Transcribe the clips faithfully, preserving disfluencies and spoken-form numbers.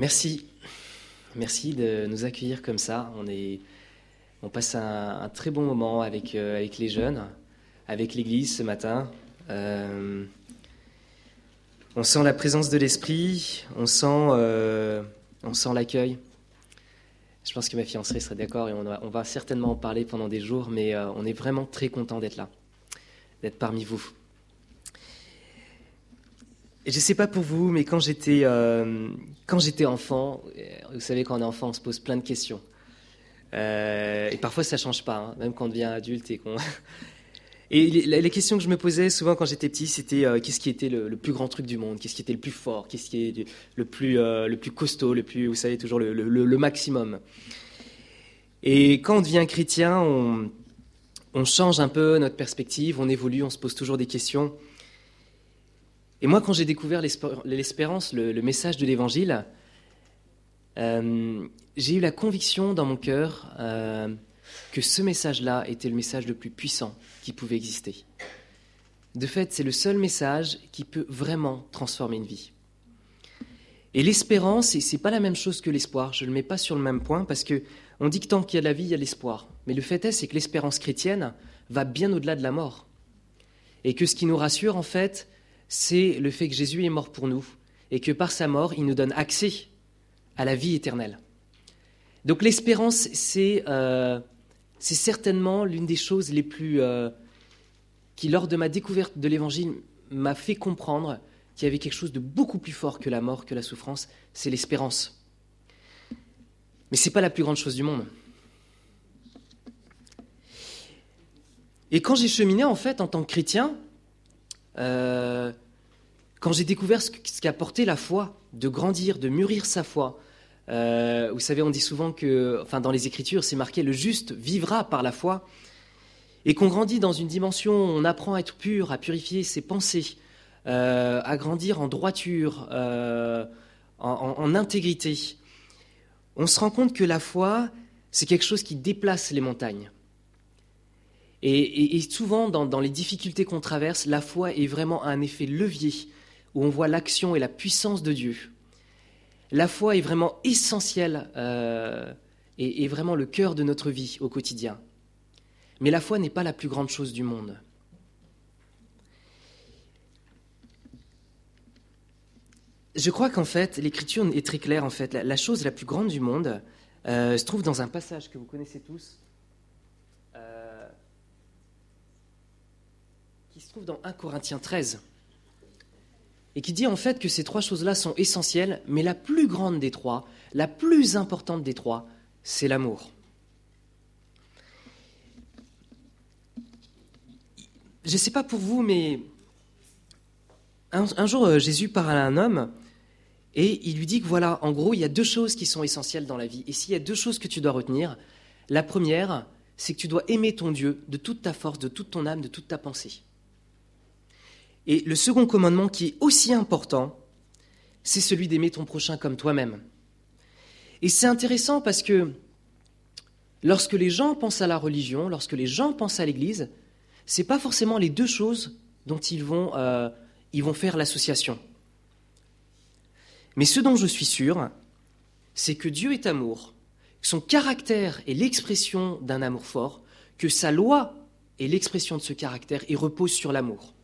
Merci. Merci de nous accueillir comme ça. On, est, on passe un, un très bon moment avec, euh, avec les jeunes, avec l'Église ce matin. Euh, on sent la présence de l'Esprit, on sent, euh, on sent l'accueil. Je pense que ma fiancée serait d'accord et on va, on va certainement en parler pendant des jours, mais euh, on est vraiment très content d'être là, d'être parmi vous. Et je ne sais pas pour vous, mais quand j'étais, euh, quand j'étais enfant, vous savez, quand on est enfant, on se pose plein de questions. Euh, et parfois, ça ne change pas, hein, même quand on devient adulte. Et, qu'on... et les, les questions que je me posais souvent quand j'étais petit, c'était euh, qu'est-ce qui était le, le plus grand truc du monde ? Qu'est-ce qui était le plus fort ? Qu'est-ce qui est le plus, euh, le plus costaud, le plus, vous savez, toujours le, le, le maximum ? Et quand on devient chrétien, on, on change un peu notre perspective, on évolue, on se pose toujours des questions. Et moi, quand j'ai découvert l'espérance, le, le message de l'Évangile, euh, j'ai eu la conviction dans mon cœur euh, que ce message-là était le message le plus puissant qui pouvait exister. De fait, c'est le seul message qui peut vraiment transformer une vie. Et l'espérance, ce n'est pas la même chose que l'espoir. Je ne le mets pas sur le même point parce qu'on dit que tant qu'il y a de la vie, il y a de l'espoir. Mais le fait est, c'est que l'espérance chrétienne va bien au-delà de la mort. Et que ce qui nous rassure, en fait, c'est le fait que Jésus est mort pour nous et que par sa mort, il nous donne accès à la vie éternelle. Donc l'espérance, c'est, euh, c'est certainement l'une des choses les plus... Euh, qui, lors de ma découverte de l'Évangile, m'a fait comprendre qu'il y avait quelque chose de beaucoup plus fort que la mort, que la souffrance, c'est l'espérance. Mais ce n'est pas la plus grande chose du monde. Et quand j'ai cheminé, en fait, en tant que chrétien, euh, quand j'ai découvert ce, ce qu'a apporté la foi, de grandir, de mûrir sa foi, euh, vous savez, on dit souvent que, enfin, dans les Écritures, c'est marqué « le juste vivra par la foi », et qu'on grandit dans une dimension où on apprend à être pur, à purifier ses pensées, euh, à grandir en droiture, euh, en, en, en intégrité, on se rend compte que la foi, c'est quelque chose qui déplace les montagnes. Et, et, et souvent, dans, dans les difficultés qu'on traverse, la foi est vraiment un effet levier où on voit l'action et la puissance de Dieu. La foi est vraiment essentielle euh, et est vraiment le cœur de notre vie au quotidien. Mais la foi n'est pas la plus grande chose du monde. Je crois qu'en fait, l'Écriture est très claire. En fait, la, la chose la plus grande du monde euh, se trouve dans un passage que vous connaissez tous, euh, qui se trouve dans un Corinthiens treize, et qui dit en fait que ces trois choses-là sont essentielles, mais la plus grande des trois, la plus importante des trois, c'est l'amour. Je ne sais pas pour vous, mais un, un jour, Jésus parle à un homme et il lui dit que voilà, en gros, il y a deux choses qui sont essentielles dans la vie. Et s'il y a deux choses que tu dois retenir, la première, c'est que tu dois aimer ton Dieu de toute ta force, de toute ton âme, de toute ta pensée. Et le second commandement qui est aussi important, c'est celui d'aimer ton prochain comme toi-même. Et c'est intéressant parce que lorsque les gens pensent à la religion, lorsque les gens pensent à l'Église, ce n'est pas forcément les deux choses dont ils vont, euh, ils vont faire l'association. Mais ce dont je suis sûr, c'est que Dieu est amour, que son caractère est l'expression d'un amour fort, que sa loi est l'expression de ce caractère et repose sur l'amour.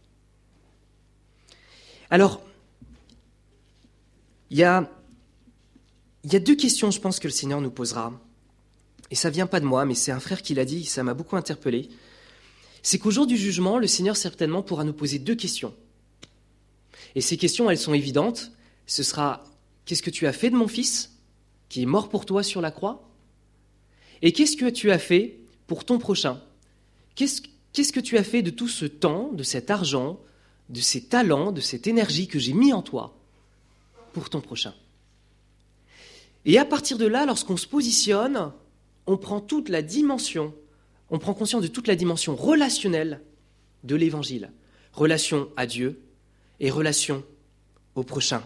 Alors, il y a, il y a deux questions, je pense, que le Seigneur nous posera. Et ça ne vient pas de moi, mais c'est un frère qui l'a dit, ça m'a beaucoup interpellé. C'est qu'au jour du jugement, le Seigneur certainement pourra nous poser deux questions. Et ces questions, elles sont évidentes. Ce sera « Qu'est-ce que tu as fait de mon fils, qui est mort pour toi sur la croix ? Et qu'est-ce que tu as fait pour ton prochain ? Qu'est-ce, qu'est-ce que tu as fait de tout ce temps, de cet argent, de ces talents, de cette énergie que j'ai mis en toi pour ton prochain ?» Et à partir de là, lorsqu'on se positionne, on prend toute la dimension On prend conscience de toute la dimension relationnelle de l'Évangile. Relation à Dieu et relation au prochain.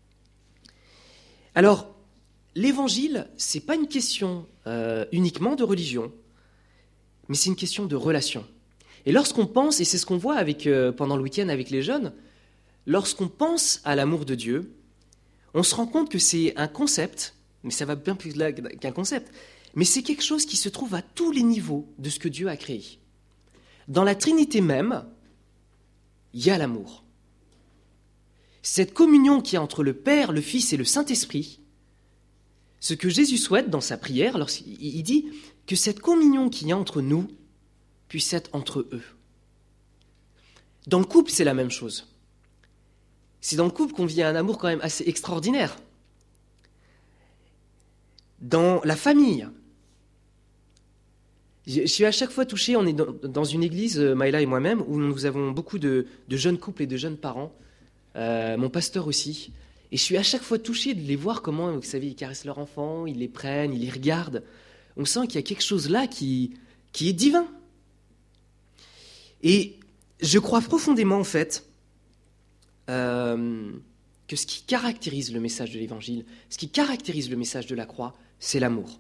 Alors, l'Évangile, ce n'est pas une question euh, uniquement de religion, mais c'est une question de relation. Et lorsqu'on pense, et c'est ce qu'on voit avec, euh, pendant le week-end avec les jeunes, lorsqu'on pense à l'amour de Dieu, on se rend compte que c'est un concept, mais ça va bien plus là qu'un concept, mais c'est quelque chose qui se trouve à tous les niveaux de ce que Dieu a créé. Dans la Trinité même, il y a l'amour. Cette communion qu'il y a entre le Père, le Fils et le Saint-Esprit, ce que Jésus souhaite dans sa prière, lorsqu'il dit que cette communion qu'il y a entre nous puisse être entre eux. Dans le couple, c'est la même chose. C'est dans le couple qu'on vit un amour quand même assez extraordinaire. Dans la famille, je suis à chaque fois touché, on est dans une église, Maïla et moi-même, où nous avons beaucoup de, de jeunes couples et de jeunes parents, euh, mon pasteur aussi, et je suis à chaque fois touché de les voir comment, vous savez, ils caressent leurs enfants, ils les prennent, ils les regardent. On sent qu'il y a quelque chose là qui, qui est divin. Et je crois profondément, en fait, euh, que ce qui caractérise le message de l'Évangile, ce qui caractérise le message de la croix, c'est l'amour.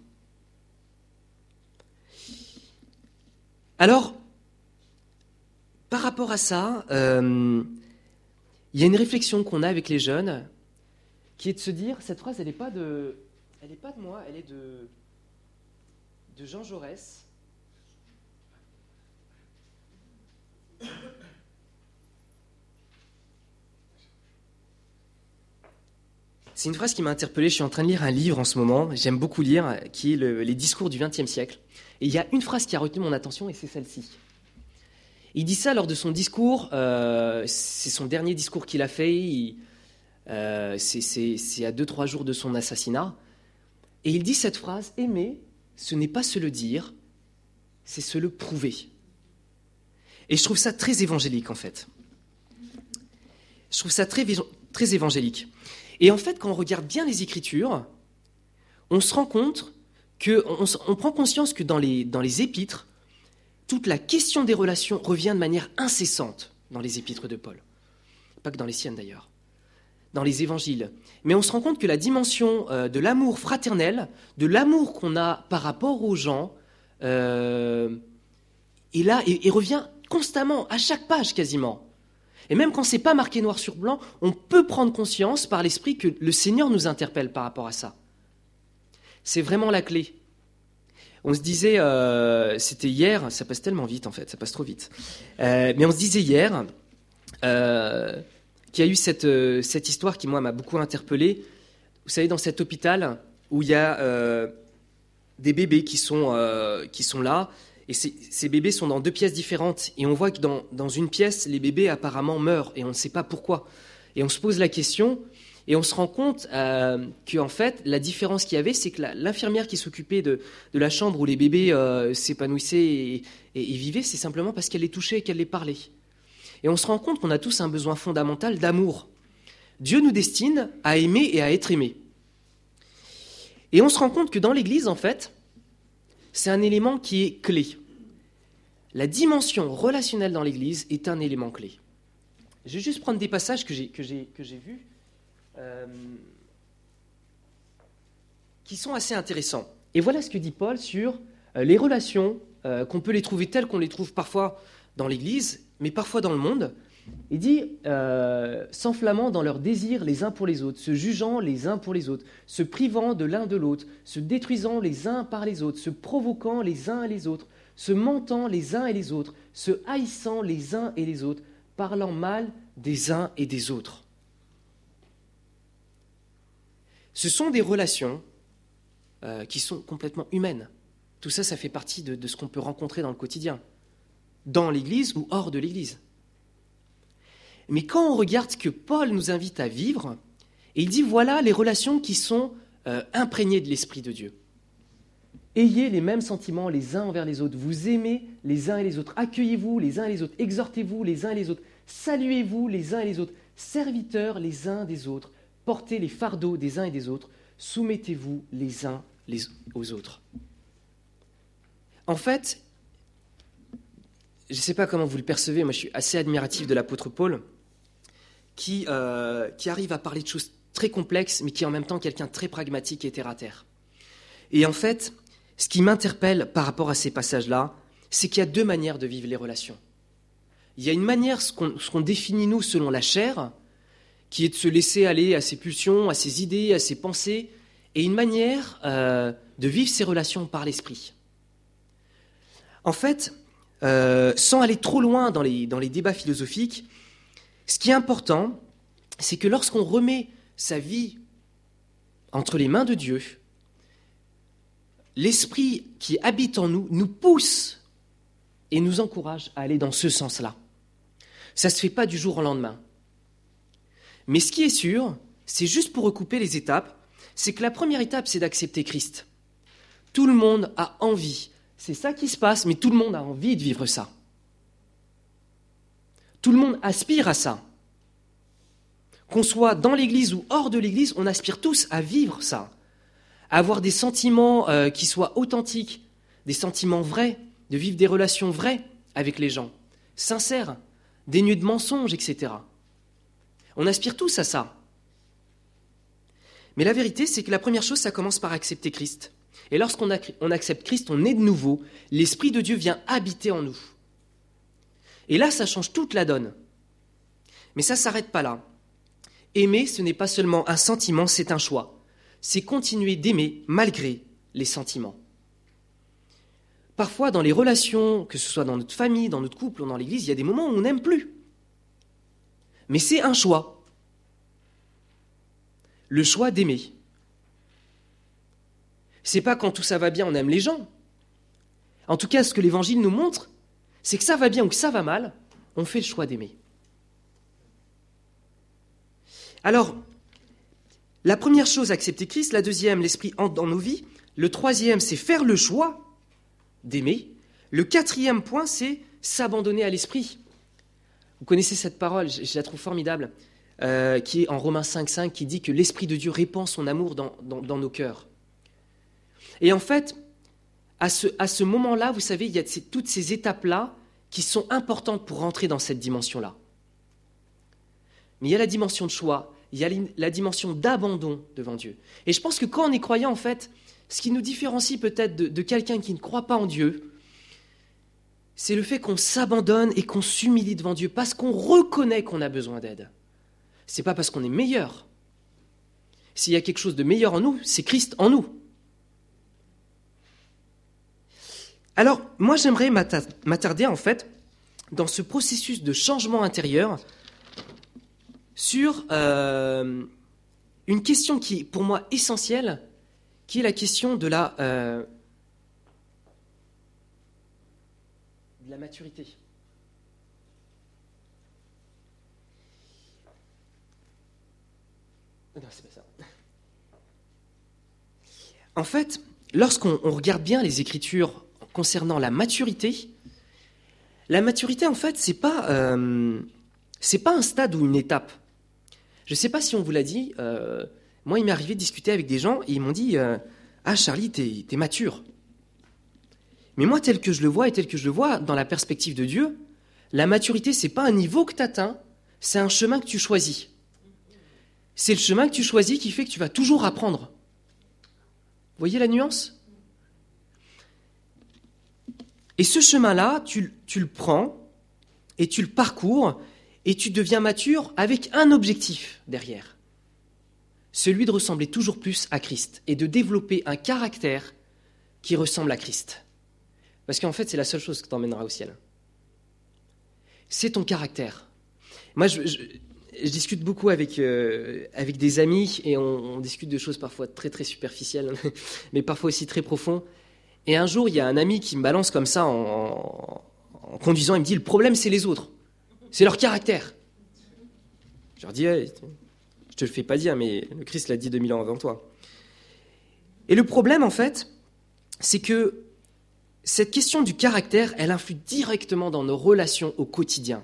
Alors, par rapport à ça, euh, il y a une réflexion qu'on a avec les jeunes, qui est de se dire, cette phrase, elle n'est pas de, elle n'est pas de moi, elle est de, de Jean Jaurès. C'est une phrase qui m'a interpellé. Je suis en train de lire un livre en ce moment, j'aime beaucoup lire, qui est le, Les discours du vingtième siècle. Et il y a une phrase qui a retenu mon attention, et c'est celle-ci. Il dit ça lors de son discours, euh, c'est son dernier discours qu'il a fait, il, euh, c'est, c'est, c'est à deux, trois jours de son assassinat. Et il dit cette phrase, « Aimer, ce n'est pas se le dire, c'est se le prouver. » Et je trouve ça très évangélique, en fait. Je trouve ça très, très évangélique. Et en fait, quand on regarde bien les Écritures, on se rend compte que, on, on prend conscience que dans les, dans les épîtres, toute la question des relations revient de manière incessante dans les épîtres de Paul. Pas que dans les siennes d'ailleurs, dans les évangiles. Mais on se rend compte que la dimension euh, de l'amour fraternel, de l'amour qu'on a par rapport aux gens, euh, est là et, et revient constamment, à chaque page quasiment. Et même quand ce n'est pas marqué noir sur blanc, on peut prendre conscience par l'Esprit que le Seigneur nous interpelle par rapport à ça. C'est vraiment la clé. On se disait, euh, c'était hier, ça passe tellement vite en fait, ça passe trop vite. Euh, mais on se disait hier euh, qu'il y a eu cette, euh, cette histoire qui, moi, m'a beaucoup interpellé. Vous savez, dans cet hôpital où il y a euh, des bébés qui sont, euh, qui sont là, et ces, ces bébés sont dans deux pièces différentes. Et on voit que dans, dans une pièce, les bébés apparemment meurent, et on ne sait pas pourquoi. Et on se pose la question, et on se rend compte euh, qu'en fait, la différence qu'il y avait, c'est que la, l'infirmière qui s'occupait de, de la chambre où les bébés euh, s'épanouissaient et, et, et vivaient, c'est simplement parce qu'elle les touchait et qu'elle les parlait. Et on se rend compte qu'on a tous un besoin fondamental d'amour. Dieu nous destine à aimer et à être aimés. Et on se rend compte que dans l'Église, en fait, c'est un élément qui est clé. La dimension relationnelle dans l'Église est un élément clé. Je vais juste prendre des passages que j'ai, que j'ai, que j'ai vus, euh, qui sont assez intéressants. Et voilà ce que dit Paul sur euh, les relations, euh, qu'on peut les trouver telles qu'on les trouve parfois dans l'Église, mais parfois dans le monde. Il dit euh, « s'enflammant dans leurs désirs les uns pour les autres, se jugeant les uns pour les autres, se privant de l'un de l'autre, se détruisant les uns par les autres, se provoquant les uns et les autres, se mentant les uns et les autres, se haïssant les uns et les autres, parlant mal des uns et des autres. » Ce sont des relations euh, qui sont complètement humaines. Tout ça, ça fait partie de, de ce qu'on peut rencontrer dans le quotidien, dans l'Église ou hors de l'Église. Mais quand on regarde ce que Paul nous invite à vivre, et il dit voilà les relations qui sont euh, imprégnées de l'Esprit de Dieu. Ayez les mêmes sentiments les uns envers les autres, vous aimez les uns et les autres, accueillez-vous les uns et les autres, exhortez-vous les uns et les autres, saluez-vous les uns et les autres, serviteurs les uns des autres, portez les fardeaux des uns et des autres, soumettez-vous les uns les, aux autres. En fait, je ne sais pas comment vous le percevez, moi je suis assez admiratif de l'apôtre Paul, qui, euh, qui arrive à parler de choses très complexes, mais qui est en même temps quelqu'un de très pragmatique et terre-à-terre. Et en fait, ce qui m'interpelle par rapport à ces passages-là, c'est qu'il y a deux manières de vivre les relations. Il y a une manière, ce qu'on, ce qu'on définit nous selon la chair, qui est de se laisser aller à ses pulsions, à ses idées, à ses pensées, et une manière euh, de vivre ses relations par l'esprit. En fait, euh, sans aller trop loin dans les, dans les débats philosophiques, ce qui est important, c'est que lorsqu'on remet sa vie entre les mains de Dieu, l'esprit qui habite en nous nous pousse et nous encourage à aller dans ce sens-là. Ça ne se fait pas du jour au lendemain. Mais ce qui est sûr, c'est juste pour recouper les étapes, c'est que la première étape, c'est d'accepter Christ. Tout le monde a envie. C'est ça qui se passe, mais tout le monde a envie de vivre ça. Tout le monde aspire à ça. Qu'on soit dans l'Église ou hors de l'Église, on aspire tous à vivre ça. À avoir des sentiments euh, qui soient authentiques, des sentiments vrais, de vivre des relations vraies avec les gens, sincères, dénuées de mensonges, et cetera. On aspire tous à ça. Mais la vérité, c'est que la première chose, ça commence par accepter Christ. Et lorsqu'on a, on accepte Christ, on est de nouveau, l'Esprit de Dieu vient habiter en nous. Et là, ça change toute la donne. Mais ça ne s'arrête pas là. Aimer, ce n'est pas seulement un sentiment, c'est un choix. C'est continuer d'aimer malgré les sentiments. Parfois, dans les relations, que ce soit dans notre famille, dans notre couple ou dans l'Église, il y a des moments où on n'aime plus. Mais c'est un choix. Le choix d'aimer. C'est pas quand tout ça va bien, on aime les gens. En tout cas, ce que l'Évangile nous montre, c'est que ça va bien ou que ça va mal, on fait le choix d'aimer. Alors, la première chose, accepter Christ. La deuxième, l'Esprit entre dans nos vies. Le troisième, c'est faire le choix d'aimer. Le quatrième point, c'est s'abandonner à l'Esprit. Vous connaissez cette parole, je la trouve formidable, euh, qui est en Romains cinq cinq, qui dit que l'Esprit de Dieu répand son amour dans, dans, dans nos cœurs. Et en fait, à ce, à ce moment-là, vous savez, il y a ces, toutes ces étapes-là qui sont importantes pour rentrer dans cette dimension-là. Mais il y a la dimension de choix, il y a la dimension d'abandon devant Dieu. Et je pense que quand on est croyant, en fait, ce qui nous différencie peut-être de, de quelqu'un qui ne croit pas en Dieu, c'est le fait qu'on s'abandonne et qu'on s'humilie devant Dieu parce qu'on reconnaît qu'on a besoin d'aide. Ce n'est pas parce qu'on est meilleur. S'il y a quelque chose de meilleur en nous, c'est Christ en nous. Alors, moi, j'aimerais m'attarder, en fait, dans ce processus de changement intérieur sur euh, une question qui est, pour moi, essentielle, qui est la question de la, euh, de la maturité. Non, c'est pas ça. En fait, lorsqu'on on regarde bien les Écritures concernant la maturité, la maturité, en fait, c'est pas, euh, c'est pas un stade ou une étape. Je ne sais pas si on vous l'a dit, euh, moi, il m'est arrivé de discuter avec des gens et ils m'ont dit euh, « Ah, Charlie, t'es, t'es mature. » Mais moi, tel que je le vois et tel que je le vois dans la perspective de Dieu, la maturité, ce n'est pas un niveau que tu atteins, c'est un chemin que tu choisis. C'est le chemin que tu choisis qui fait que tu vas toujours apprendre. Vous voyez la nuance ? Et ce chemin-là, tu, tu le prends et tu le parcours et tu deviens mature avec un objectif derrière. Celui de ressembler toujours plus à Christ et de développer un caractère qui ressemble à Christ. Parce qu'en fait, c'est la seule chose qui t'emmènera au ciel. C'est ton caractère. Moi, je, je, je discute beaucoup avec, euh, avec des amis et on, on discute de choses parfois très, très superficielles, mais parfois aussi très profondes. Et un jour, il y a un ami qui me balance comme ça en, en, en conduisant, il me dit « Le problème, c'est les autres. C'est leur caractère. » Je leur dis hey, « Je te le fais pas dire, mais le Christ l'a dit deux mille ans avant toi. » Et le problème, en fait, c'est que cette question du caractère, elle influe directement dans nos relations au quotidien.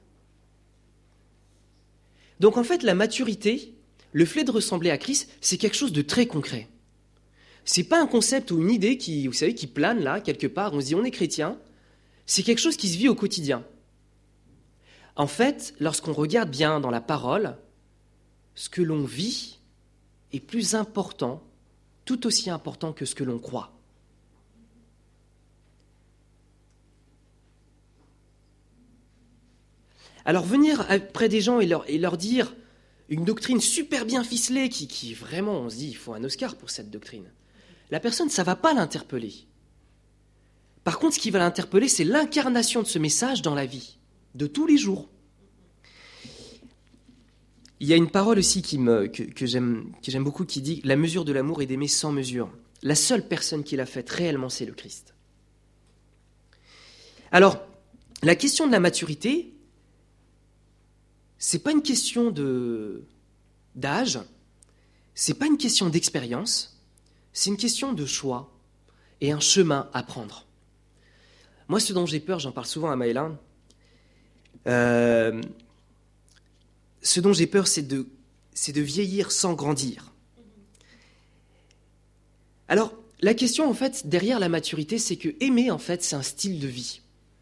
Donc, en fait, la maturité, le fait de ressembler à Christ, c'est quelque chose de très concret. C'est pas un concept ou une idée qui, vous savez, qui plane là, quelque part, on se dit on est chrétien. C'est quelque chose qui se vit au quotidien. En fait, lorsqu'on regarde bien dans la parole, ce que l'on vit est plus important, tout aussi important que ce que l'on croit. Alors venir près des gens et leur, et leur dire une doctrine super bien ficelée qui, qui vraiment, on se dit, il faut un Oscar pour cette doctrine. La personne, ça ne va pas l'interpeller. Par contre, ce qui va l'interpeller, c'est l'incarnation de ce message dans la vie, de tous les jours. Il y a une parole aussi qui me, que, que, j'aime, que j'aime beaucoup qui dit « La mesure de l'amour est d'aimer sans mesure ». La seule personne qui l'a faite réellement, c'est le Christ. Alors, la question de la maturité, ce n'est pas une question de, d'âge, ce n'est pas une question d'expérience, c'est une question de choix et un chemin à prendre. Moi, ce dont j'ai peur, j'en parle souvent à Maëla, euh, ce dont j'ai peur, c'est de, c'est de vieillir sans grandir. Alors, la question, en fait, derrière la maturité, c'est que aimer, en fait, c'est un style de vie.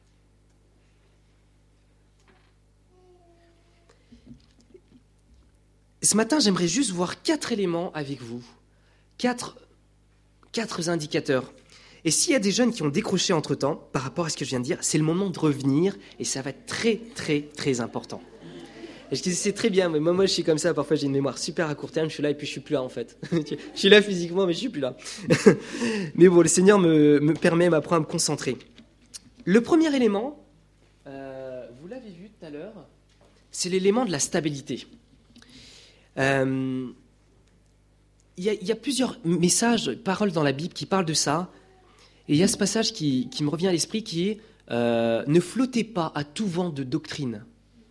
Ce matin, j'aimerais juste voir quatre éléments avec vous, quatre, quatre indicateurs. Et s'il y a des jeunes qui ont décroché entre-temps, par rapport à ce que je viens de dire, c'est le moment de revenir, et ça va être très, très, très important. Et je disais, c'est très bien, mais moi, moi, je suis comme ça, parfois j'ai une mémoire super à court terme, je suis là et puis je suis plus là, en fait. Je suis là physiquement, mais je suis plus là. Mais bon, le Seigneur me, me permet, m'apprend à me concentrer. Le premier élément, euh, vous l'avez vu tout à l'heure, c'est l'élément de la stabilité. Euh, il y a, il y a plusieurs messages, paroles dans la Bible qui parlent de ça. Et il y a ce passage qui, qui me revient à l'esprit qui est euh, « Ne flottez pas à tout vent de doctrine ».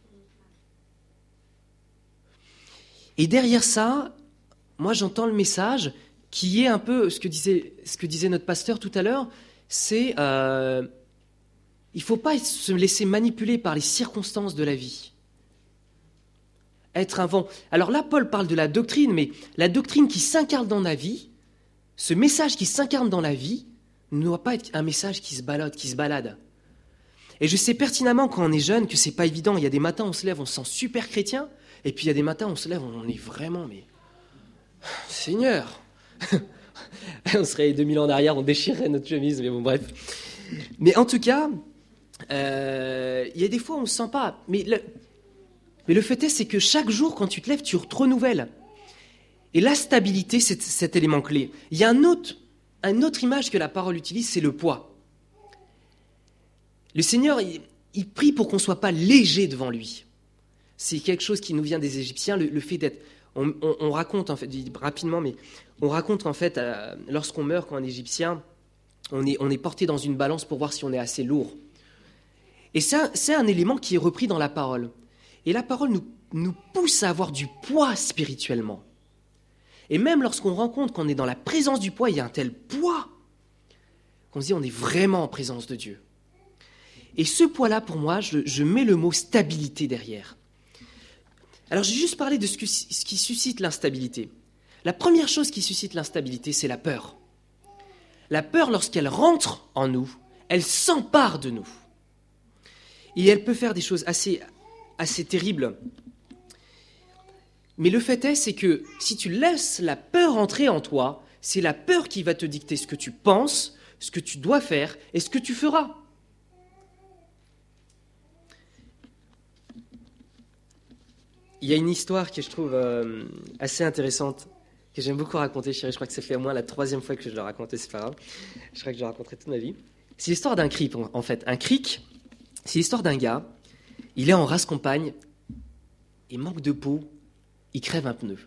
Et derrière ça, moi j'entends le message qui est un peu ce que disait, ce que disait notre pasteur tout à l'heure, c'est euh, il ne faut pas se laisser manipuler par les circonstances de la vie. Être un vent. Alors là, Paul parle de la doctrine, mais la doctrine qui s'incarne dans la vie, ce message qui s'incarne dans la vie, ne doit pas être un message qui se balade, qui se balade. Et je sais pertinemment quand on est jeune que c'est pas évident. Il y a des matins on se lève, on se sent super chrétien, et puis il y a des matins on se lève, on est vraiment, mais Seigneur, on serait deux mille ans en arrière, on déchirerait notre chemise, mais bon bref. Mais en tout cas, euh, il y a des fois on ne se sent pas. Mais le, mais le fait est, c'est que chaque jour, quand tu te lèves, tu te renouvelles. Et la stabilité, c'est cet élément clé. Il y a un autre, une autre image que la parole utilise, c'est le poids. Le Seigneur, il, il prie pour qu'on ne soit pas léger devant lui. C'est quelque chose qui nous vient des Égyptiens, le, le fait d'être... On, on, on raconte, en fait, rapidement, mais on raconte, en fait, euh, lorsqu'on meurt, quand un Égyptien, on est, on est porté dans une balance pour voir si on est assez lourd. Et c'est un, c'est un élément qui est repris dans la parole. Et la parole nous, nous pousse à avoir du poids spirituellement. Et même lorsqu'on rencontre qu'on est dans la présence du poids, il y a un tel poids qu'on se dit on est vraiment en présence de Dieu. Et ce poids-là, pour moi, je, je mets le mot stabilité derrière. Alors, j'ai juste parlé de ce, que, ce qui suscite l'instabilité. La première chose qui suscite l'instabilité, c'est la peur. La peur, lorsqu'elle rentre en nous, elle s'empare de nous. Et elle peut faire des choses assez, assez terribles. Mais le fait est, c'est que si tu laisses la peur entrer en toi, c'est la peur qui va te dicter ce que tu penses, ce que tu dois faire et ce que tu feras. Il y a une histoire que je trouve euh, assez intéressante, que j'aime beaucoup raconter, chérie. Je crois que ça fait au moins la troisième fois que je le raconte, c'est pas grave. Je crois que je le raconterai toute ma vie. C'est l'histoire d'un cric, en fait. Un cric, c'est l'histoire d'un gars, il est en race campagne, il manque de peau, il crève un pneu.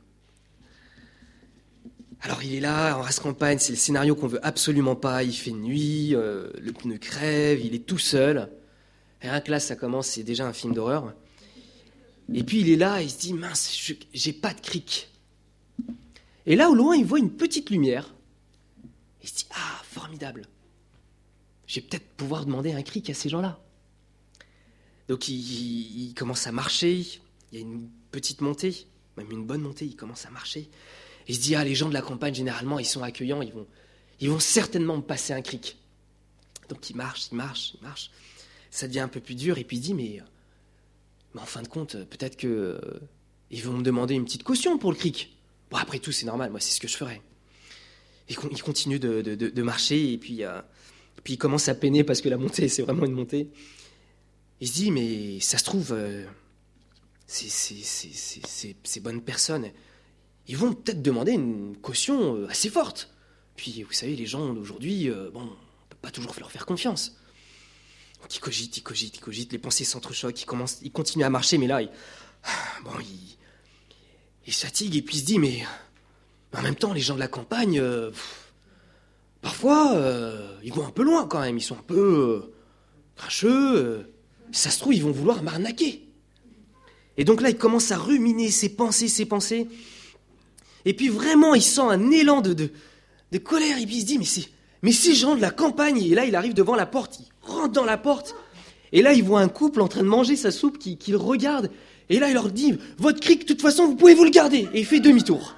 Alors il est là, en race campagne, c'est le scénario qu'on veut absolument pas, il fait nuit, euh, le pneu crève, il est tout seul. Et rien que là, ça commence, c'est déjà un film d'horreur. Et puis il est là, il se dit, mince, je, j'ai pas de cric. Et là, au loin, il voit une petite lumière. Il se dit, ah, formidable. Je vais peut-être pouvoir demander un cric à ces gens-là. Donc il, il, il commence à marcher, il y a une petite montée, même une bonne montée, il commence à marcher. Il se dit, ah, les gens de la campagne, généralement, ils sont accueillants, ils vont, ils vont certainement me passer un cric. Donc il marche, il marche, il marche. Ça devient un peu plus dur, et puis il dit, mais... Mais en fin de compte, peut-être qu'ils euh, vont me demander une petite caution pour le cric. Bon, après tout, c'est normal, moi, c'est ce que je ferais. Et il continue de, de, de marcher, et puis, euh, puis il commence à peiner parce que la montée, c'est vraiment une montée. Il se dit, mais ça se trouve, euh, ces, ces, ces, ces, ces, ces bonnes personnes, ils vont peut-être demander une caution assez forte. Puis, vous savez, les gens d'aujourd'hui, euh, bon, on ne peut pas toujours leur faire confiance. Donc, ils cogitent, ils cogitent, ils cogitent, les pensées s'entrechoquent, ils, commencent, ils continuent à marcher, mais là, ils, bon, ils, ils se fatiguent, et puis ils se disent, mais en même temps, les gens de la campagne, euh, pff, parfois, euh, ils vont un peu loin quand même, ils sont un peu euh, cracheux, euh, ça se trouve, ils vont vouloir m'arnaquer. Et donc là, il commence à ruminer ses pensées, ses pensées. Et puis vraiment, il sent un élan de, de, de colère. Et puis il se dit, mais, c'est, mais ces gens de la campagne. Et là, il arrive devant la porte, il rentre dans la porte. Et là, il voit un couple en train de manger sa soupe qui, qui le regarde. Et là, il leur dit, votre cric, de toute façon, vous pouvez vous le garder. Et il fait demi-tour.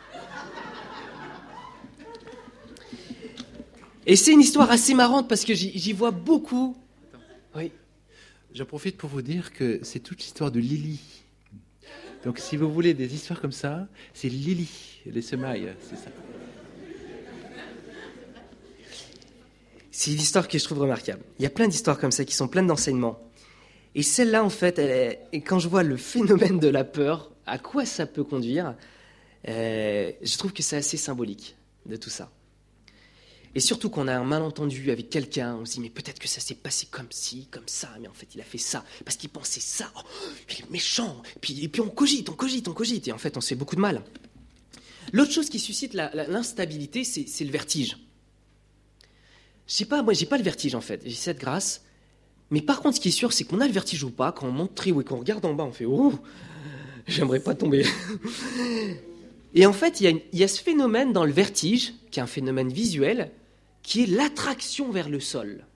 Et c'est une histoire assez marrante parce que j'y, j'y vois beaucoup. Oui. J'en profite pour vous dire que c'est toute l'histoire de Lily. Donc, si vous voulez des histoires comme ça, c'est Lily, les semailles, c'est ça. C'est une histoire que je trouve remarquable. Il y a plein d'histoires comme ça qui sont pleines d'enseignements. Et celle-là, en fait, elle est... et quand je vois le phénomène de la peur, à quoi ça peut conduire, euh, je trouve que c'est assez symbolique de tout ça. Et surtout qu'on a un malentendu avec quelqu'un, on se dit, mais peut-être que ça s'est passé comme ci, comme ça, mais en fait, il a fait ça, parce qu'il pensait ça, oh, il est méchant, et puis, et puis on cogite, on cogite, on cogite, et en fait, on se fait beaucoup de mal. L'autre chose qui suscite la, la, l'instabilité, c'est, c'est le vertige. Je sais pas, moi, j'ai pas le vertige, en fait, j'ai cette grâce, mais par contre, ce qui est sûr, c'est qu'on a le vertige ou pas, quand on monte très haut et qu'on regarde en bas, on fait, oh, j'aimerais pas tomber. Et en fait, il y a une, il y a ce phénomène dans le vertige, qui est un phénomène visuel, qui est l'attraction vers le sol.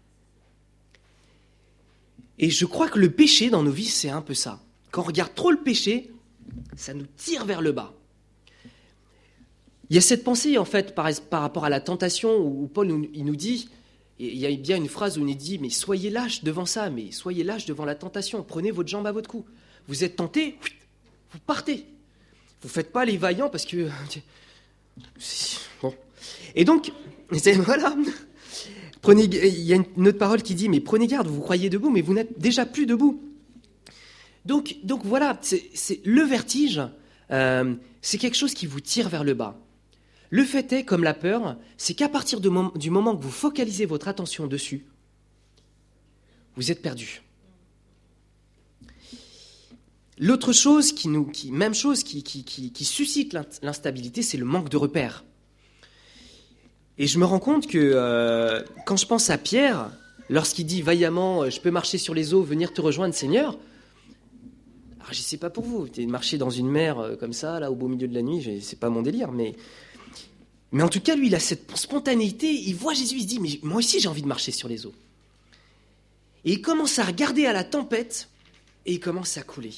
Et je crois que le péché dans nos vies, c'est un peu ça. Quand on regarde trop le péché, ça nous tire vers le bas. Il y a cette pensée, en fait, par, par rapport à la tentation, où Paul nous, il nous dit, et il y a bien une phrase où il dit, mais soyez lâches devant ça, mais soyez lâches devant la tentation, prenez votre jambe à votre cou. Vous êtes tenté, vous partez. Vous ne faites pas les vaillants parce que... Bon. Et donc... C'est, voilà. Prenez, il y a une autre parole qui dit, mais prenez garde, vous vous croyez debout, mais vous n'êtes déjà plus debout. Donc, donc voilà, c'est, c'est, le vertige, euh, c'est quelque chose qui vous tire vers le bas. Le fait est, comme la peur, c'est qu'à partir de mom- du moment que vous focalisez votre attention dessus, vous êtes perdu. L'autre chose, qui nous, qui, même chose, qui, qui, qui, qui suscite l'instabilité, c'est le manque de repères. Et je me rends compte que euh, quand je pense à Pierre, lorsqu'il dit vaillamment, je peux marcher sur les eaux, venir te rejoindre, Seigneur. Alors je sais pas pour vous, marcher dans une mer euh, comme ça, là, au beau milieu de la nuit, je, c'est pas mon délire, mais mais en tout cas, lui, il a cette spontanéité. Il voit Jésus, il se dit, mais moi aussi, j'ai envie de marcher sur les eaux. Et il commence à regarder à la tempête et il commence à couler.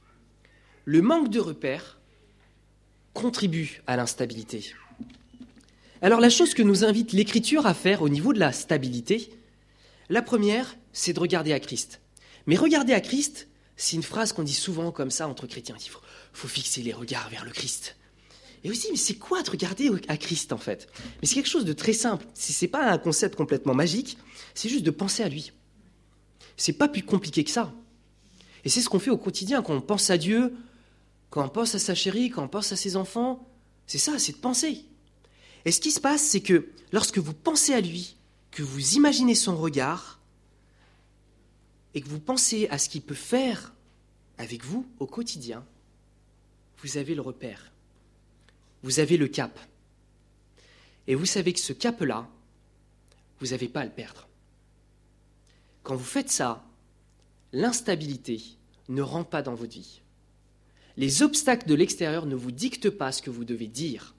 Le manque de repères contribue à l'instabilité. Alors la chose que nous invite l'Écriture à faire au niveau de la stabilité, la première, c'est de regarder à Christ. Mais regarder à Christ, c'est une phrase qu'on dit souvent comme ça entre chrétiens. Il faut, faut fixer les regards vers le Christ. Et aussi, mais c'est quoi de regarder à Christ en fait ? Mais c'est quelque chose de très simple. Ce n'est pas un concept complètement magique, c'est juste de penser à lui. C'est pas plus compliqué que ça. Et c'est ce qu'on fait au quotidien quand on pense à Dieu, quand on pense à sa chérie, quand on pense à ses enfants. C'est ça, c'est de penser. Et ce qui se passe, c'est que lorsque vous pensez à lui, que vous imaginez son regard, et que vous pensez à ce qu'il peut faire avec vous au quotidien, vous avez le repère. Vous avez le cap. Et vous savez que ce cap-là, vous n'avez pas à le perdre. Quand vous faites ça, l'instabilité ne rentre pas dans votre vie. Les obstacles de l'extérieur ne vous dictent pas ce que vous devez dire.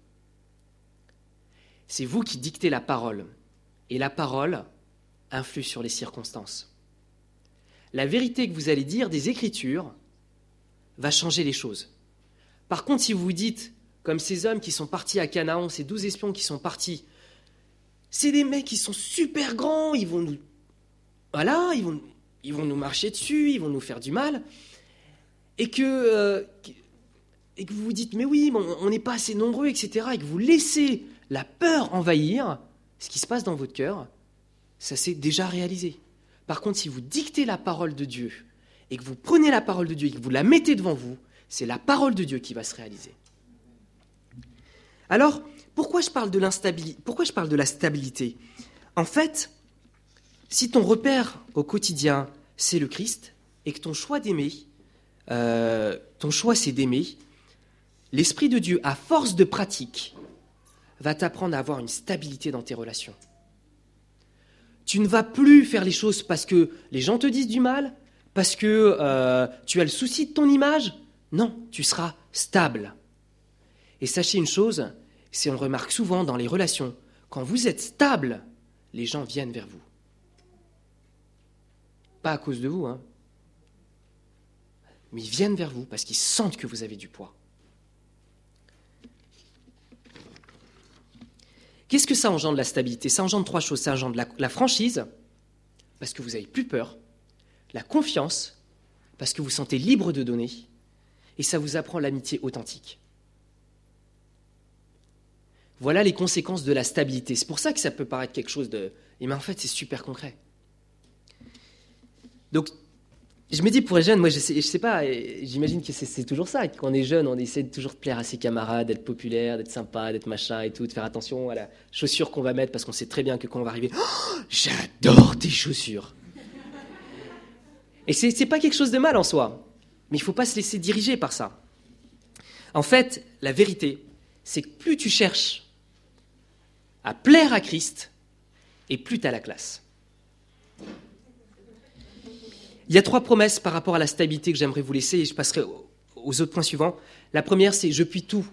C'est vous qui dictez la parole. Et la parole influe sur les circonstances. La vérité que vous allez dire des Écritures va changer les choses. Par contre, si vous vous dites, comme ces hommes qui sont partis à Canaan, ces douze espions qui sont partis, c'est des mecs qui sont super grands, ils vont nous... Voilà, ils vont, ils vont nous marcher dessus, ils vont nous faire du mal. Et que, euh, et que vous vous dites, mais oui, mais on n'est pas assez nombreux, et cetera. Et que vous laissez la peur envahir, ce qui se passe dans votre cœur, ça s'est déjà réalisé. Par contre, si vous dictez la parole de Dieu, et que vous prenez la parole de Dieu, et que vous la mettez devant vous, C'est la parole de Dieu qui va se réaliser. Alors, pourquoi je parle de l'instabilité ? Pourquoi je parle de la stabilité ? En fait, si ton repère au quotidien, c'est le Christ, et que ton choix d'aimer, euh, ton choix c'est d'aimer, l'Esprit de Dieu, à force de pratique, va t'apprendre à avoir une stabilité dans tes relations. Tu ne vas plus faire les choses parce que les gens te disent du mal, parce que euh, tu as le souci de ton image. Non, tu seras stable. Et sachez une chose, si on le remarque souvent dans les relations, quand vous êtes stable, les gens viennent vers vous. Pas à cause de vous, hein. Mais ils viennent vers vous parce qu'ils sentent que vous avez du poids. Qu'est-ce que ça engendre la stabilité ? Ça engendre trois choses. Ça engendre la, la franchise, parce que vous n'avez plus peur, la confiance, parce que vous vous sentez libre de donner, et ça vous apprend l'amitié authentique. Voilà les conséquences de la stabilité. C'est pour ça que ça peut paraître quelque chose de... Mais en fait, c'est super concret. Donc, je me dis pour les jeunes, moi je sais, je sais pas, j'imagine que c'est, c'est toujours ça. Quand on est jeune, on essaie de toujours de plaire à ses camarades, d'être populaire, d'être sympa, d'être machin et tout, de faire attention à la chaussure qu'on va mettre parce qu'on sait très bien que quand on va arriver, oh, j'adore tes chaussures. Et c'est, c'est pas quelque chose de mal en soi, mais il faut pas se laisser diriger par ça. En fait, la vérité, c'est que plus tu cherches à plaire à Christ, et plus tu as la classe. Il y a trois promesses par rapport à la stabilité que j'aimerais vous laisser et je passerai aux autres points suivants. La première, c'est « Je puis tout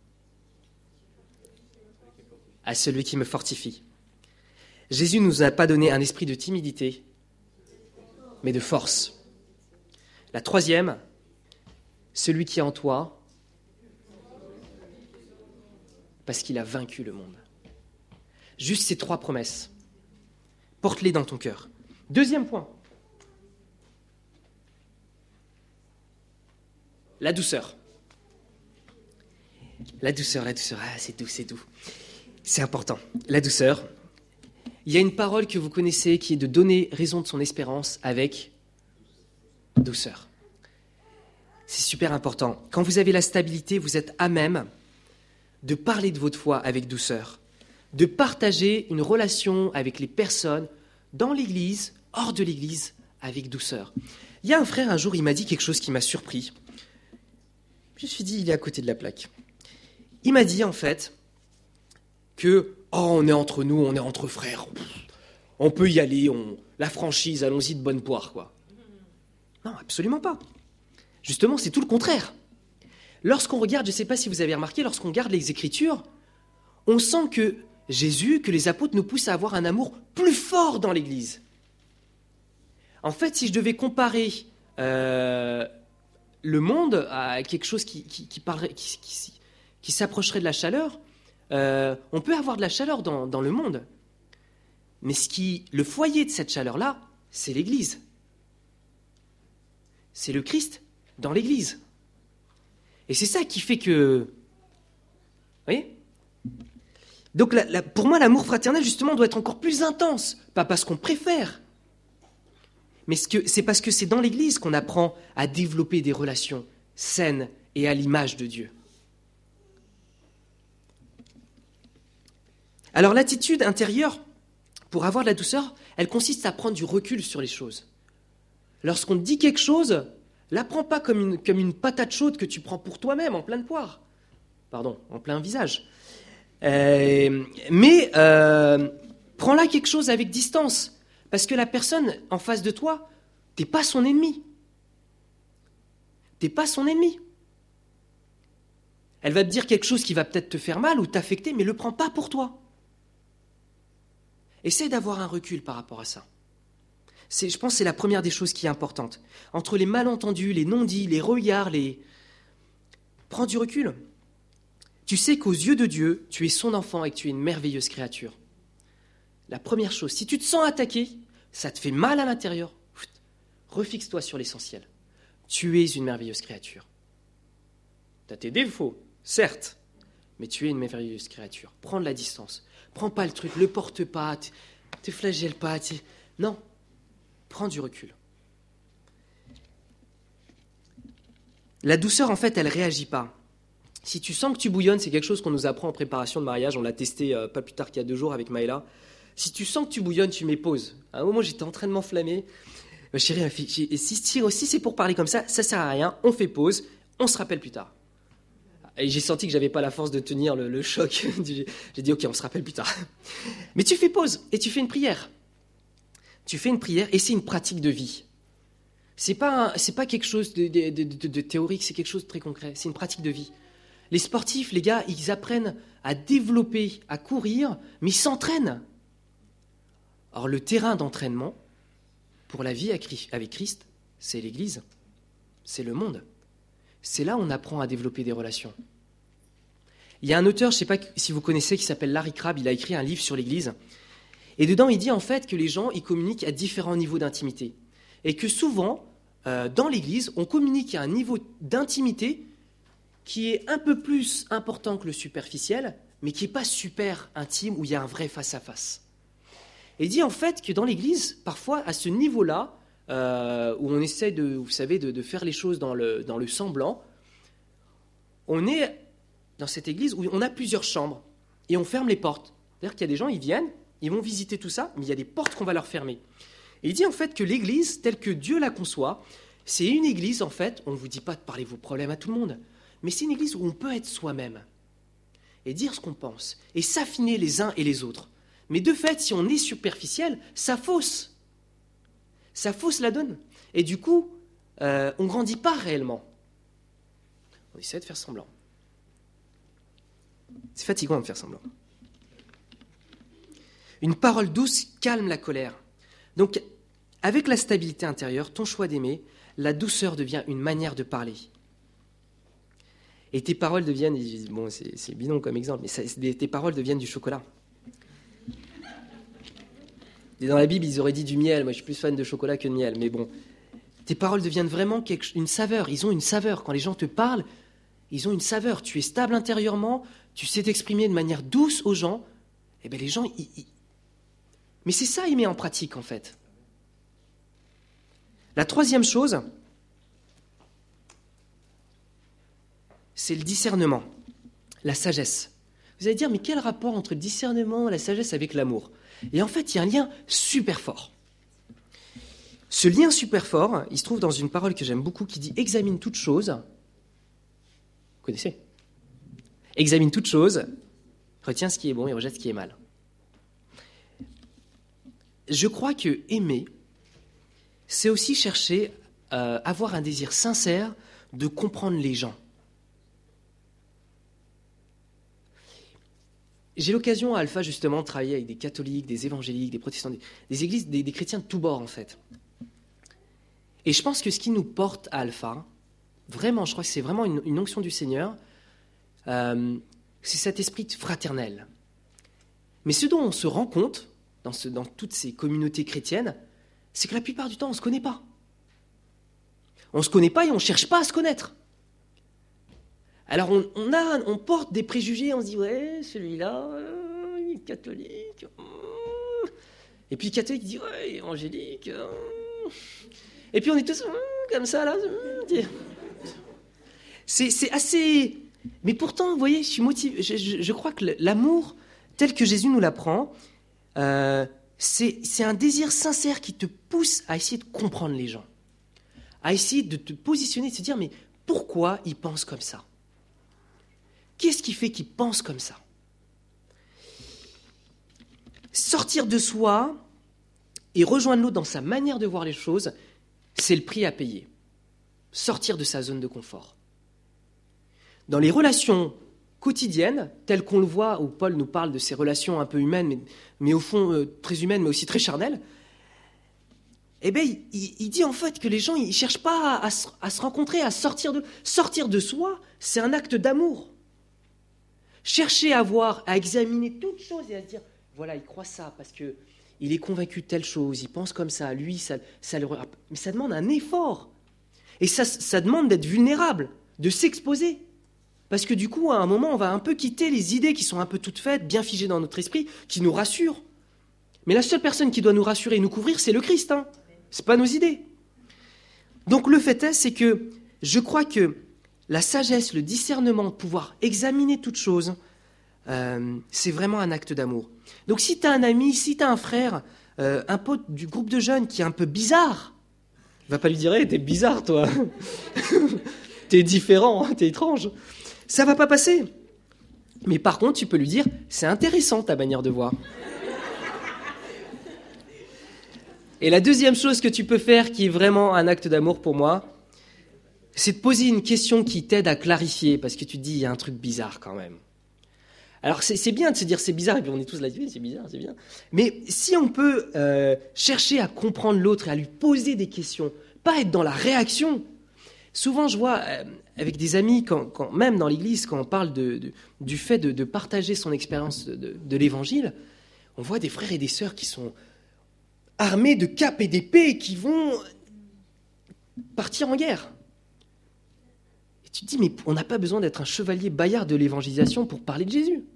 à celui qui me fortifie ». Jésus ne nous a pas donné un esprit de timidité, mais de force. La troisième, celui qui est en toi, parce qu'il a vaincu le monde. Juste ces trois promesses. Porte-les dans ton cœur. Deuxième point. La douceur. La douceur, la douceur, ah, c'est doux, c'est doux. C'est important. La douceur. Il y a une parole que vous connaissez qui est de donner raison de son espérance avec douceur. C'est super important. Quand vous avez la stabilité, vous êtes à même de parler de votre foi avec douceur, de partager une relation avec les personnes dans l'Église, hors de l'Église, avec douceur. Il y a un frère, un jour, il m'a dit quelque chose qui m'a surpris. Je me suis dit, il est à côté de la plaque. Il m'a dit, en fait, que « Oh, on est entre nous, on est entre frères. On peut y aller, on... la franchise, allons-y de bonne poire, quoi. » Non, absolument pas. Justement, c'est tout le contraire. Lorsqu'on regarde, je ne sais pas si vous avez remarqué, lorsqu'on regarde les Écritures, on sent que Jésus, que les apôtres nous poussent à avoir un amour plus fort dans l'Église. En fait, si je devais comparer... Euh, le monde a quelque chose qui, qui, qui, parlerait, qui, qui, qui s'approcherait de la chaleur. Euh, on peut avoir de la chaleur dans, dans le monde. Mais ce qui, le foyer de cette chaleur-là, c'est l'Église. C'est le Christ dans l'Église. Et c'est ça qui fait que... Vous voyez ? Donc la, la, pour moi, l'amour fraternel, justement, doit être encore plus intense. Pas parce qu'on préfère, mais c'est parce que c'est dans l'Église qu'on apprend à développer des relations saines et à l'image de Dieu. Alors l'attitude intérieure, pour avoir de la douceur, elle consiste à prendre du recul sur les choses. Lorsqu'on te dit quelque chose, la prends pas comme une, comme une patate chaude que tu prends pour toi-même en pleine poire. Pardon, en plein visage. Euh, mais euh, prends-la quelque chose avec distance. Parce que la personne en face de toi, t'es pas son ennemi. T'es pas son ennemi. Elle va te dire quelque chose qui va peut-être te faire mal ou t'affecter, mais ne le prends pas pour toi. Essaie d'avoir un recul par rapport à ça. C'est, je pense que c'est la première des choses qui est importante. Entre les malentendus, les non-dits, les regards, les... Prends du recul. Tu sais qu'aux yeux de Dieu, tu es son enfant et que tu es une merveilleuse créature. La première chose, si tu te sens attaqué, ça te fait mal à l'intérieur, refixe-toi sur l'essentiel. Tu es une merveilleuse créature. Tu as tes défauts, certes, mais tu es une merveilleuse créature. Prends de la distance. Prends pas le truc, le porte pas, te, te flagelle pas. Te... Non, prends du recul. La douceur, en fait, elle ne réagit pas. Si tu sens que tu bouillonnes, c'est quelque chose qu'on nous apprend en préparation de mariage. On l'a testé euh, pas plus tard qu'il y a deux jours avec Maëla. Si tu sens que tu bouillonnes, tu mets pause. À un moment, j'étais en train de m'enflammer. Ma chérie, elle fait, si, si, si c'est pour parler comme ça, ça ne sert à rien. On fait pause, on se rappelle plus tard. Et j'ai senti que je n'avais pas la force de tenir le, le choc. J'ai dit, ok, on se rappelle plus tard. Mais tu fais pause et tu fais une prière. Tu fais une prière et c'est une pratique de vie. Ce n'est pas, pas quelque chose de, de, de, de, de théorique, c'est quelque chose de très concret. C'est une pratique de vie. Les sportifs, les gars, ils apprennent à développer, à courir, mais ils s'entraînent. Or, le terrain d'entraînement pour la vie avec Christ, c'est l'Église, c'est le monde. C'est là où on apprend à développer des relations. Il y a un auteur, je ne sais pas si vous connaissez, qui s'appelle Larry Crabb, il a écrit un livre sur l'Église. Et dedans, il dit en fait que les gens, ils communiquent à différents niveaux d'intimité. Et que souvent, euh, dans l'Église, on communique à un niveau d'intimité qui est un peu plus important que le superficiel, mais qui n'est pas super intime, où il y a un vrai face-à-face. Et il dit en fait que dans l'Église, parfois, à ce niveau-là, euh, où on essaie de, vous savez, de, de faire les choses dans le, dans le semblant, on est dans cette Église où on a plusieurs chambres, et on ferme les portes. C'est-à-dire qu'il y a des gens, ils viennent, ils vont visiter tout ça, mais il y a des portes qu'on va leur fermer. Et il dit en fait que l'Église, telle que Dieu la conçoit, c'est une Église, en fait, on ne vous dit pas de parler vos problèmes à tout le monde, mais c'est une Église où on peut être soi-même et dire ce qu'on pense et s'affiner les uns et les autres. Mais de fait, si on est superficiel, ça fausse. Ça fausse la donne. Et du coup, euh, on ne grandit pas réellement. On essaie de faire semblant. C'est fatigant de faire semblant. Une parole douce calme la colère. Donc, avec la stabilité intérieure, ton choix d'aimer, la douceur devient une manière de parler. Et tes paroles deviennent, bon, c'est, c'est bidon comme exemple, mais ça, tes paroles deviennent du chocolat. Et dans la Bible, ils auraient dit du miel. Moi, je suis plus fan de chocolat que de miel. Mais bon, tes paroles deviennent vraiment quelque, une saveur. Ils ont une saveur. Quand les gens te parlent, ils ont une saveur. Tu es stable intérieurement, tu sais t'exprimer de manière douce aux gens. Eh bien, les gens, ils, ils... Mais c'est ça, aimer en pratique, en fait. La troisième chose, c'est le discernement, la sagesse. Vous allez dire, mais quel rapport entre le discernement et la sagesse avec l'amour ? Et en fait, il y a un lien super fort. Ce lien super fort, il se trouve dans une parole que j'aime beaucoup qui dit « Examine toute chose ». Vous connaissez ? Examine toute chose, retiens ce qui est bon et rejette ce qui est mal. Je crois que aimer, c'est aussi chercher à avoir un désir sincère de comprendre les gens. J'ai l'occasion à Alpha, justement, de travailler avec des catholiques, des évangéliques, des protestants, des, des églises, des, des chrétiens de tous bords, en fait. Et je pense que ce qui nous porte à Alpha, vraiment, je crois que c'est vraiment une, une onction du Seigneur, euh, c'est cet esprit fraternel. Mais ce dont on se rend compte, dans, ce, dans toutes ces communautés chrétiennes, c'est que la plupart du temps, on ne se connaît pas. On ne se connaît pas et on ne cherche pas à se connaître. Alors, on, on, a, on porte des préjugés, on se dit, ouais, celui-là, euh, il est catholique. Euh. Et puis, le catholique dit, ouais, il est évangélique. Euh. Et puis, on est tous euh, comme ça, là. Euh. C'est, c'est assez... Mais pourtant, vous voyez, je suis motivé. Je, je, je crois que l'amour, tel que Jésus nous l'apprend, euh, c'est, c'est un désir sincère qui te pousse à essayer de comprendre les gens. À essayer de te positionner, de se dire, mais pourquoi ils pensent comme ça ? Qu'est-ce qui fait qu'ils pensent comme ça ? Sortir de soi et rejoindre l'autre dans sa manière de voir les choses, c'est le prix à payer. Sortir de sa zone de confort. Dans les relations quotidiennes, telles qu'on le voit, où Paul nous parle de ces relations un peu humaines, mais, mais au fond euh, très humaines, mais aussi très charnelles, eh bien, il, il, il dit en fait que les gens ils ne cherchent pas à, à, se, à se rencontrer, à sortir de... Sortir de soi, c'est un acte d'amour. Chercher à voir, à examiner toute chose et à se dire, voilà, il croit ça parce qu'il est convaincu de telle chose, il pense comme ça, lui, ça, ça le... Mais ça demande un effort. Et ça, ça demande d'être vulnérable, de s'exposer. Parce que du coup, à un moment, on va un peu quitter les idées qui sont un peu toutes faites, bien figées dans notre esprit, qui nous rassurent. Mais la seule personne qui doit nous rassurer et nous couvrir, c'est le Christ. Hein. Ce n'est pas nos idées. Donc le fait est, c'est que je crois que la sagesse, le discernement, pouvoir examiner toute chose, euh, c'est vraiment un acte d'amour. Donc si tu as un ami, si tu as un frère, euh, un pote du groupe de jeunes qui est un peu bizarre, va pas lui dire hey, « t'es bizarre toi, t'es différent, t'es étrange », ça va pas passer. Mais par contre, tu peux lui dire « c'est intéressant ta manière de voir ». Et la deuxième chose que tu peux faire, qui est vraiment un acte d'amour pour moi, c'est de poser une question qui t'aide à clarifier, parce que tu te dis, il y a un truc bizarre quand même. Alors c'est, c'est bien de se dire c'est bizarre, et puis on est tous là, c'est bizarre, c'est bien. Mais si on peut euh, chercher à comprendre l'autre et à lui poser des questions, pas être dans la réaction. Souvent je vois euh, avec des amis, quand, quand, même dans l'église, quand on parle de, de, du fait de, de partager son expérience de, de, de l'évangile, on voit des frères et des sœurs qui sont armés de capes et d'épées et qui vont partir en guerre. Et tu te dis, mais on n'a pas besoin d'être un chevalier bayard de l'évangélisation pour parler de Jésus.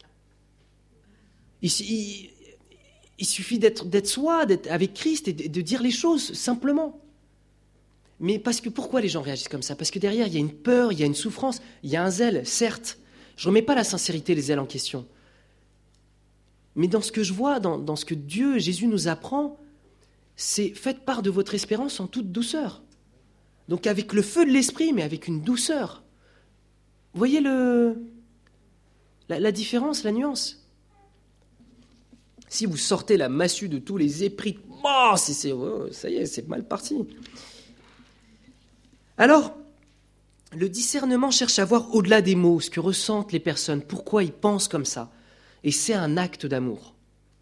Il, il, il suffit d'être, d'être soi, d'être avec Christ et de, de dire les choses simplement. Mais parce que pourquoi les gens réagissent comme ça ? Parce que derrière, il y a une peur, il y a une souffrance, il y a un zèle, certes. Je ne remets pas la sincérité, les zèles en question. Mais dans ce que je vois, dans, dans ce que Dieu, Jésus nous apprend, c'est faites part de votre espérance en toute douceur. Donc avec le feu de l'esprit, mais avec une douceur. Vous voyez le, la, la différence, la nuance ? Si vous sortez la massue de tous les épris, oh, c'est, c'est, oh, ça y est, c'est mal parti. Alors, le discernement cherche à voir au-delà des mots ce que ressentent les personnes, pourquoi ils pensent comme ça. Et c'est un acte d'amour.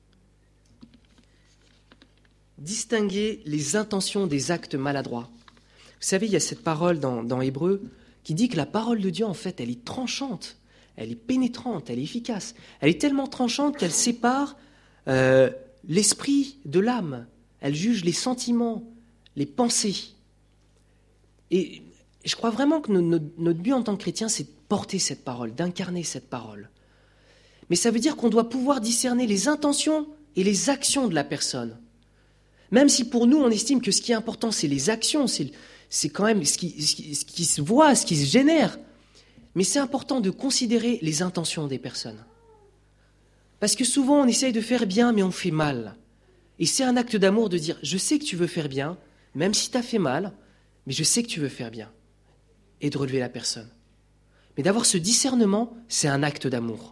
Distinguer les intentions des actes maladroits. Vous savez, il y a cette parole dans, dans Hébreu qui dit que la parole de Dieu, en fait, elle est tranchante, elle est pénétrante, elle est efficace. Elle est tellement tranchante qu'elle sépare euh, l'esprit de l'âme. Elle juge les sentiments, les pensées. Et je crois vraiment que notre, notre but en tant que chrétien, c'est de porter cette parole, d'incarner cette parole. Mais ça veut dire qu'on doit pouvoir discerner les intentions et les actions de la personne. Même si pour nous, on estime que ce qui est important, c'est les actions, c'est, c'est quand même ce qui, ce, qui, ce qui se voit, ce qui se génère. Mais c'est important de considérer les intentions des personnes. Parce que souvent, on essaye de faire bien, mais on fait mal. Et c'est un acte d'amour de dire, je sais que tu veux faire bien, même si tu as fait mal, mais je sais que tu veux faire bien. Et de relever la personne. Mais d'avoir ce discernement, c'est un acte d'amour.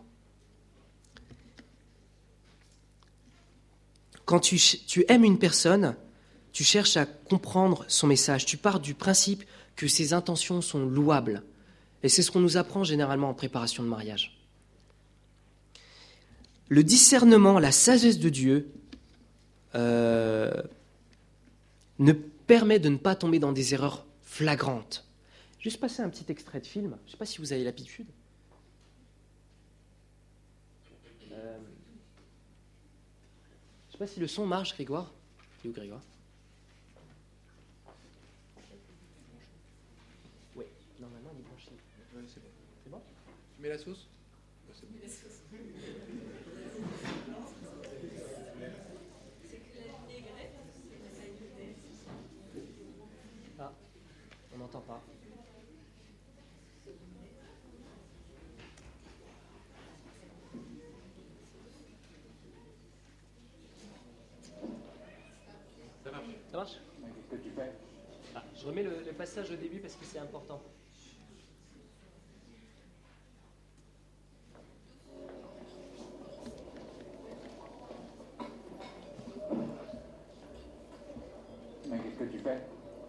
Quand tu, tu aimes une personne, tu cherches à comprendre son message. Tu pars du principe que ses intentions sont louables. Et c'est ce qu'on nous apprend généralement en préparation de mariage. Le discernement, la sagesse de Dieu, euh, ne permet de ne pas tomber dans des erreurs flagrantes. Juste passer un petit extrait de film. Je ne sais pas si vous avez l'habitude. Euh, je ne sais pas si le son marche, Grégoire. C'est où, Grégoire ? Oui, normalement, il est branché. Ouais, c'est bon. C'est bon ? Tu mets la sauce ? Ouais, c'est bon. Ah, on n'entend pas. Ça marche. Ça marche ? Qu'est-ce que tu fais ? Ah, je remets le, le passage au début parce que c'est important. Mais qu'est-ce que tu fais ?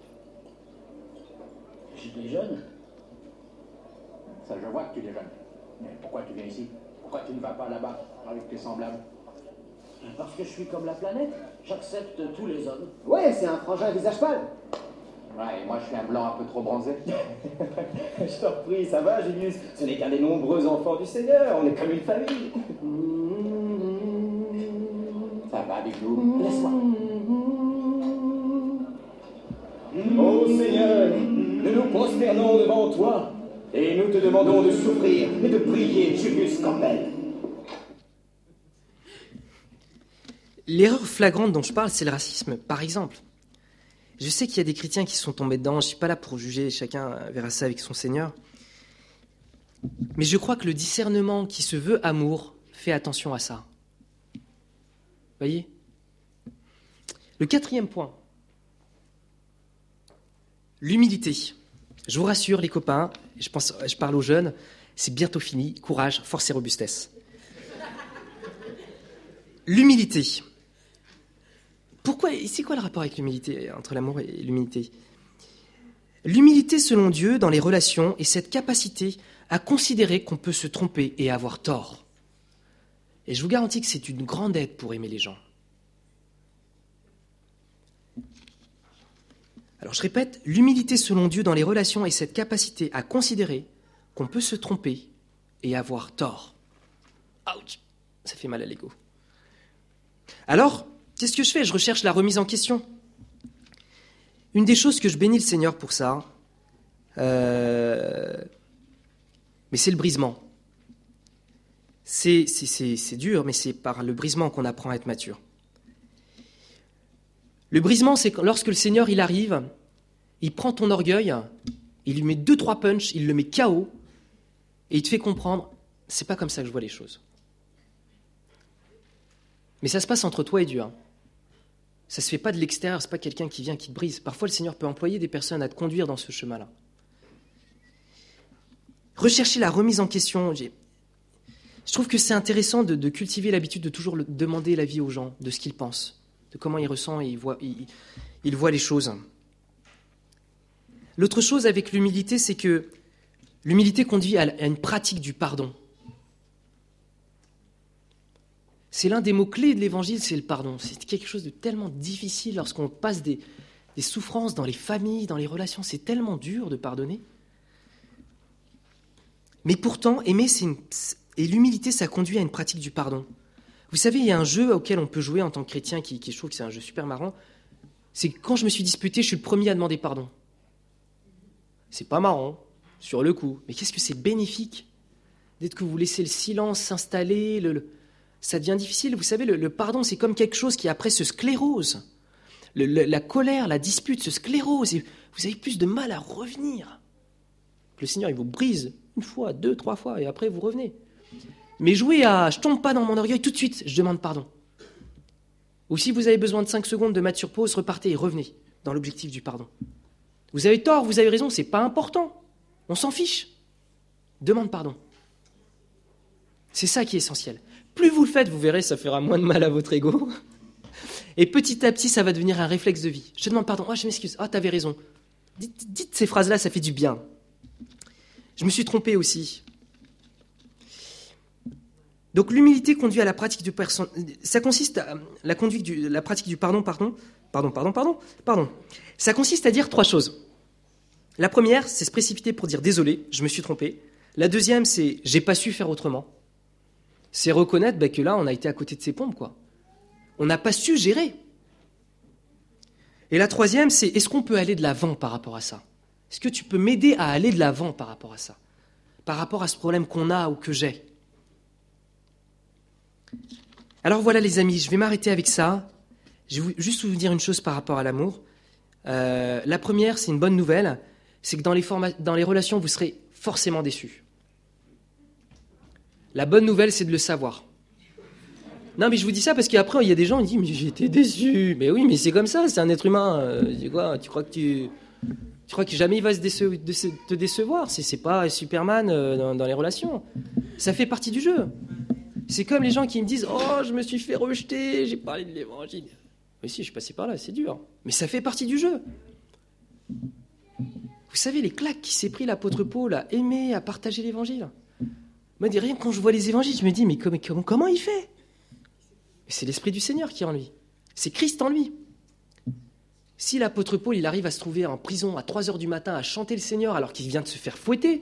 Je déjeune. Ça, je vois que tu déjeunes. Mais pourquoi tu viens ici ? Pourquoi tu ne vas pas là-bas avec tes semblables ? Parce que je suis comme la planète. J'accepte tous les hommes. Ouais, c'est un frangin visage pâle. Ouais, et moi je suis un blanc un peu trop bronzé. Je t'en prie, ça va, Génius. Ce n'est qu'un des nombreux enfants du Seigneur. On est comme une famille. Ça va, Big Lou ? Laisse-moi. Ô Seigneur, nous nous prosternons devant toi et nous te demandons de souffrir et de prier Julius Campbell. L'erreur flagrante dont je parle, c'est le racisme, par exemple. Je sais qu'il y a des chrétiens qui sont tombés dedans, je ne suis pas là pour juger, chacun verra ça avec son Seigneur. Mais je crois que le discernement qui se veut amour fait attention à ça. Voyez ? Le quatrième point, l'humilité. Je vous rassure les copains, je, pense, je parle aux jeunes, c'est bientôt fini, courage, force et robustesse. L'humilité. Pourquoi, c'est quoi le rapport avec l'humilité, entre l'amour et l'humilité ? L'humilité selon Dieu dans les relations est cette capacité à considérer qu'on peut se tromper et avoir tort. Et je vous garantis que c'est une grande aide pour aimer les gens. Alors je répète, l'humilité selon Dieu dans les relations est cette capacité à considérer qu'on peut se tromper et avoir tort. Ouch, ça fait mal à l'ego. Alors, qu'est-ce que je fais ? Je recherche la remise en question. Une des choses que je bénis le Seigneur pour ça, euh, mais c'est le brisement. C'est, c'est, c'est, c'est dur, mais c'est par le brisement qu'on apprend à être mature. Le brisement, c'est lorsque le Seigneur il arrive, il prend ton orgueil, il lui met deux, trois punchs, il le met K O, et il te fait comprendre, c'est pas comme ça que je vois les choses. Mais ça se passe entre toi et Dieu. Hein. Ça se fait pas de l'extérieur, c'est pas quelqu'un qui vient, qui te brise. Parfois, le Seigneur peut employer des personnes à te conduire dans ce chemin-là. Rechercher la remise en question. J'ai... Je trouve que c'est intéressant de, de cultiver l'habitude de toujours le, demander l'avis aux gens, de ce qu'ils pensent, de comment ils ressentent et ils voient, ils, ils voient les choses. L'autre chose avec l'humilité, c'est que l'humilité conduit à, à une pratique du pardon. C'est l'un des mots-clés de l'Évangile, c'est le pardon. C'est quelque chose de tellement difficile lorsqu'on passe des, des souffrances dans les familles, dans les relations. C'est tellement dur de pardonner. Mais pourtant, aimer, c'est une... et l'humilité, ça conduit à une pratique du pardon. Vous savez, il y a un jeu auquel on peut jouer en tant que chrétien, qui, qui je trouve que c'est un jeu super marrant. C'est que quand je me suis disputé, je suis le premier à demander pardon. C'est pas marrant, sur le coup. Mais qu'est-ce que c'est bénéfique d'être que vous laissez le silence s'installer, le... le... ça devient difficile. Vous savez, le, le pardon, c'est comme quelque chose qui après se sclérose. Le, le, la colère, la dispute se sclérose et vous avez plus de mal à revenir. Le Seigneur, il vous brise une fois, deux, trois fois et après vous revenez. Mais jouez à « je tombe pas dans mon orgueil tout de suite, je demande pardon ». Ou si vous avez besoin de cinq secondes de mettre sur pause, repartez et revenez dans l'objectif du pardon. Vous avez tort, vous avez raison, c'est pas important. On s'en fiche. Demande pardon. C'est ça qui est essentiel. Plus vous le faites, vous verrez, ça fera moins de mal à votre ego. Et petit à petit, ça va devenir un réflexe de vie. Je te demande pardon. Ah, oh, je m'excuse. Ah, oh, t'avais raison. Dites, dites ces phrases-là, ça fait du bien. Je me suis trompé aussi. Donc l'humilité conduit à la pratique du person... ça consiste à la conduite du la pratique du pardon, pardon, pardon, pardon, pardon, pardon. Ça consiste à dire trois choses. La première, c'est se précipiter pour dire désolé, je me suis trompé. La deuxième, c'est j'ai pas su faire autrement. C'est reconnaître bah, que là, on a été à côté de ses pompes, quoi. On n'a pas su gérer. Et la troisième, c'est est-ce qu'on peut aller de l'avant par rapport à ça ? Est-ce que tu peux m'aider à aller de l'avant par rapport à ça ? Par rapport à ce problème qu'on a ou que j'ai ? Alors voilà les amis, je vais m'arrêter avec ça. Je vais juste vous dire une chose par rapport à l'amour. Euh, la première, c'est une bonne nouvelle, c'est que dans les, forma- dans les relations, vous serez forcément déçus. La bonne nouvelle, c'est de le savoir. Non, mais je vous dis ça parce qu'après, il y a des gens qui disent « mais j'étais déçu ». Mais oui, mais c'est comme ça, c'est un être humain. Euh, quoi, tu crois que tu... Tu crois que jamais il va se déce- déce- te décevoir ? C'est, c'est pas Superman euh, dans, dans les relations. Ça fait partie du jeu. C'est comme les gens qui me disent « Oh, je me suis fait rejeter, j'ai parlé de l'évangile. » Oui, si, je suis passé par là, c'est dur. Mais ça fait partie du jeu. Vous savez, les claques qui s'est pris l'apôtre Paul à aimer, à partager l'évangile. Moi, rien quand je vois les évangiles, je me dis « Mais comment, comment, comment il fait ?» C'est l'Esprit du Seigneur qui est en lui. C'est Christ en lui. Si l'apôtre Paul, il arrive à se trouver en prison à trois heures du matin à chanter le Seigneur alors qu'il vient de se faire fouetter,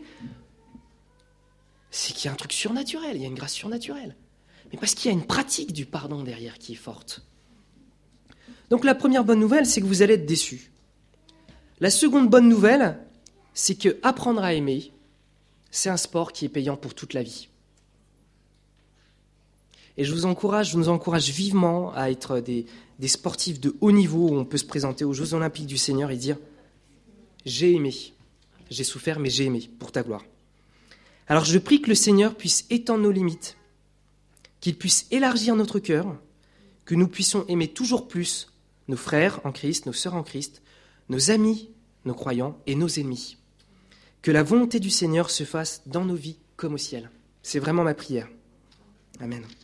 c'est qu'il y a un truc surnaturel, il y a une grâce surnaturelle. Mais parce qu'il y a une pratique du pardon derrière qui est forte. Donc la première bonne nouvelle, c'est que vous allez être déçus. La seconde bonne nouvelle, c'est que apprendre à aimer, c'est un sport qui est payant pour toute la vie. Et je vous encourage, je nous encourage vivement à être des, des sportifs de haut niveau où on peut se présenter aux Jeux Olympiques du Seigneur et dire « J'ai aimé, j'ai souffert, mais j'ai aimé pour ta gloire ». Alors je prie que le Seigneur puisse étendre nos limites, qu'il puisse élargir notre cœur, que nous puissions aimer toujours plus nos frères en Christ, nos sœurs en Christ, nos amis, nos croyants et nos ennemis. Que la volonté du Seigneur se fasse dans nos vies comme au ciel. C'est vraiment ma prière. Amen.